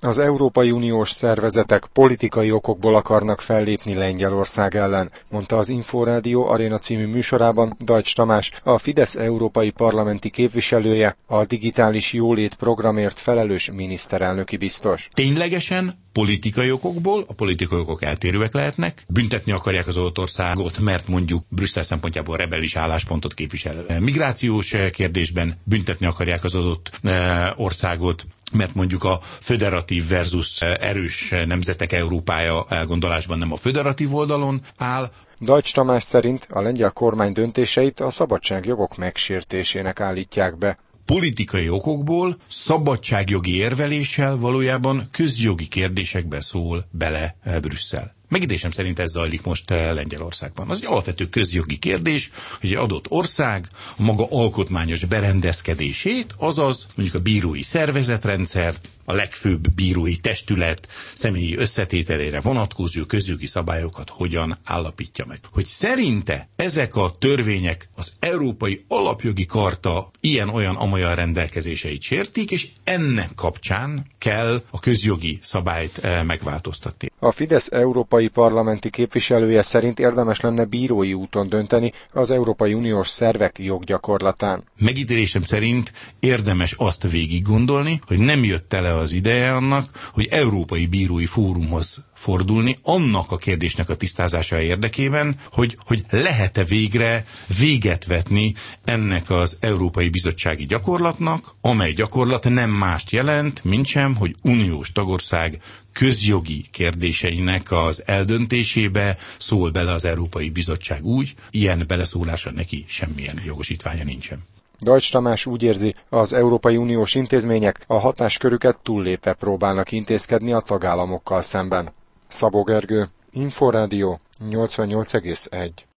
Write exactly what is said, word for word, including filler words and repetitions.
Az Európai Uniós szervezetek politikai okokból akarnak fellépni Lengyelország ellen, mondta az Inforádió Aréna című műsorában Deutsch Tamás, a Fidesz európai parlamenti képviselője, a digitális jólét programért felelős miniszterelnöki biztos. Ténylegesen politikai okokból, a politikai okok eltérőek lehetnek, büntetni akarják az adott országot, mert mondjuk Brüsszel szempontjából rebelis álláspontot képvisel. Migrációs kérdésben büntetni akarják az adott országot, mert mondjuk a föderatív versus erős nemzetek Európája elgondolásban nem a föderatív oldalon áll. Deutsch Tamás szerint a lengyel kormány döntéseit a szabadságjogok megsértésének állítják be. Politikai okokból, szabadságjogi érveléssel valójában közjogi kérdésekbe szól bele Brüsszel. Megítélésem szerint ez zajlik most Lengyelországban. Az egy alapvető közjogi kérdés, hogy egy adott ország a maga alkotmányos berendezkedését, azaz mondjuk a bírói szervezetrendszert, a legfőbb bírói testület személyi összetételére vonatkozó közjogi szabályokat hogyan állapítja meg. Hogy szerinte ezek a törvények az Európai Alapjogi Karta ilyen-olyan-amolyan rendelkezéseit sértik, és ennek kapcsán kell a közjogi szabályt megváltoztatni. A Fidesz európai parlamenti képviselője szerint érdemes lenne bírói úton dönteni az Európai Uniós szervek joggyakorlatán. Megítélésem szerint érdemes azt végig gondolni, hogy nem jött el az ideje annak, hogy Európai Bírói Fórumhoz fordulni annak a kérdésnek a tisztázása érdekében, hogy, hogy lehet-e végre véget vetni ennek az Európai Bizottsági gyakorlatnak, amely gyakorlat nem mást jelent, mintsem, hogy uniós tagország közjogi kérdéseinek az eldöntésébe szól bele az Európai Bizottság úgy, ilyen beleszólásra neki semmilyen jogosítványa nincsen. Deutsch Tamás úgy érzi, az Európai Uniós intézmények a hatáskörüket túllépve próbálnak intézkedni a tagállamokkal szemben. Szabó Gergő, Inforádió nyolcvannyolc egész egy.